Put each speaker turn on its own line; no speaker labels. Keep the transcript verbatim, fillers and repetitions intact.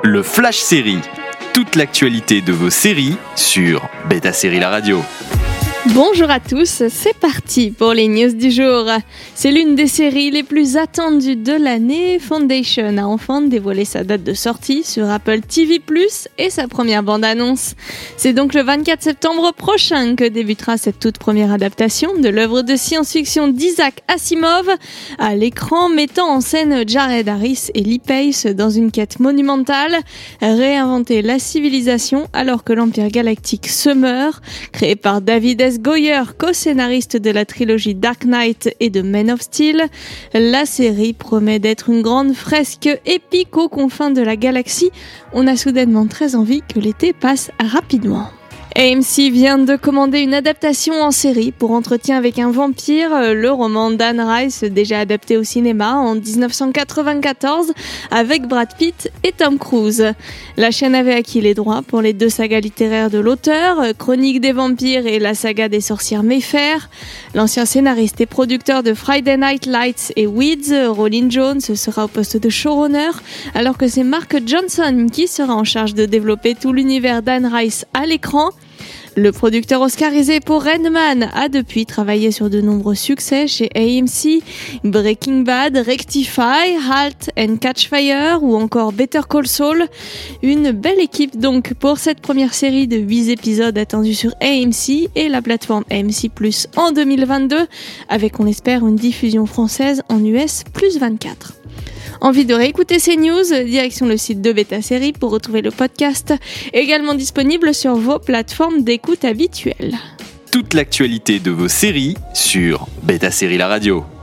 Le Flash Série. Toute l'actualité de vos séries sur Beta Série La Radio.
Bonjour à tous, c'est parti pour les news du jour. C'est l'une des séries les plus attendues de l'année. Foundation a enfin dévoilé sa date de sortie sur Apple T V plus, et sa première bande-annonce. C'est donc le vingt-quatre septembre prochain que débutera cette toute première adaptation de l'œuvre de science-fiction d'Isaac Asimov à l'écran, mettant en scène Jared Harris et Lee Pace dans une quête monumentale, réinventer la civilisation alors que l'Empire galactique se meurt. Créé par David S. Goyer, co-scénariste de la trilogie Dark Knight et de Man of Steel, la série promet d'être une grande fresque épique aux confins de la galaxie. On a soudainement très envie que l'été passe rapidement. A M C vient de commander une adaptation en série pour Entretien avec un vampire, le roman d'Anne Rice, déjà adapté au cinéma en dix-neuf cent quatre-vingt-quatorze avec Brad Pitt et Tom Cruise. La chaîne avait acquis les droits pour les deux sagas littéraires de l'auteur, Chronique des vampires et la saga des sorcières Mayfair. L'ancien scénariste et producteur de Friday Night Lights et Weeds, Rolling Jones, sera au poste de showrunner, alors que c'est Mark Johnson qui sera en charge de développer tout l'univers d'Anne Rice à l'écran. Le producteur oscarisé Paul Redman a depuis travaillé sur de nombreux succès chez A M C, Breaking Bad, Rectify, Halt and Catch Fire ou encore Better Call Saul. Une belle équipe donc pour cette première série de huit épisodes attendue sur A M C et la plateforme A M C plus en deux mille vingt-deux, avec on l'espère une diffusion française en U S plus vingt-quatre. Envie de réécouter ces news? Direction le site de Beta Série pour retrouver le podcast, également disponible sur vos plateformes d'écoute habituelles.
Toute l'actualité de vos séries sur Beta Série La Radio.